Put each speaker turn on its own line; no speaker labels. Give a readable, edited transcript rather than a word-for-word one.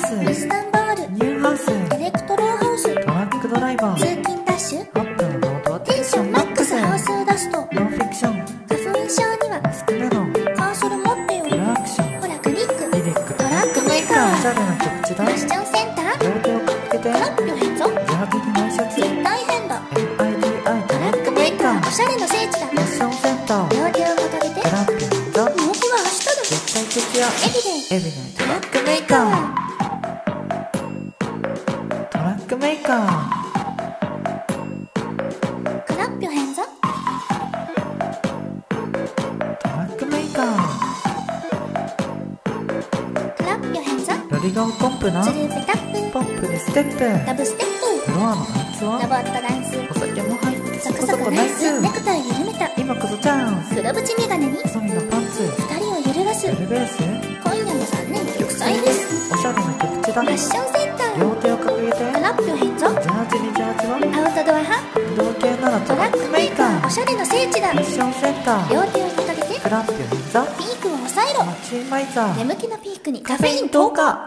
イスタンブール、
ニューハウス、
エレクトローハウス、
トラックドライバー、
通勤ダッシュ、
ホップのノートは
テンションマックス、ハウスダスト、
ノンフィクション、
花粉症には
マスクメロン、
カーソル持ってよ、
プロアクション、
ほらクリック、
リリック、
トラックメーカー、
おしゃれな曲地だ。
ファッションセンター、
両手をかけて、
トラップ変装、
ジャージにワイシャツ、
絶対変だ、
MIDI
トラックメーカー、おしゃれの聖地だ、
ファッションセンター、
両手を掲げて、
トラップ変座、
動きは走っとる、
絶対的や
エビデン、
エビデントラックメーカー、トラックメーカー、
クラッピョ変座、
トラックメーカー、
クラッピョ変座、
ロリガオコンプな、
ズルペタップ、
ポップでステップ、
ダブステッ
フロアのあいつ
プ、ロ
は
ボットダンス、
お酒も入ってそ
サクサ
こそこナイ
クナイス、
ス、
ネクタイ緩めた、
今こそチャンス、
黒縁メガネに
細身のパンツ、
二人を揺るがす、
エルベース、
今夜も3年玉砕です、
おしゃれな曲地だ。
ファッションセンター、
両手を掲げて、
クラッピョ変座、
ジャージにジャージは
アウトドア派、
運動系ならト
トラッ
ラック
クメーカ
メーカー、
ー、おしゃれの聖地だ、
ファッションセンター、
両手を掲げて、
クラッピョ変座、
ピークを抑えろ、
マチンマイザー、
眠気のピークに
カフェイン10日。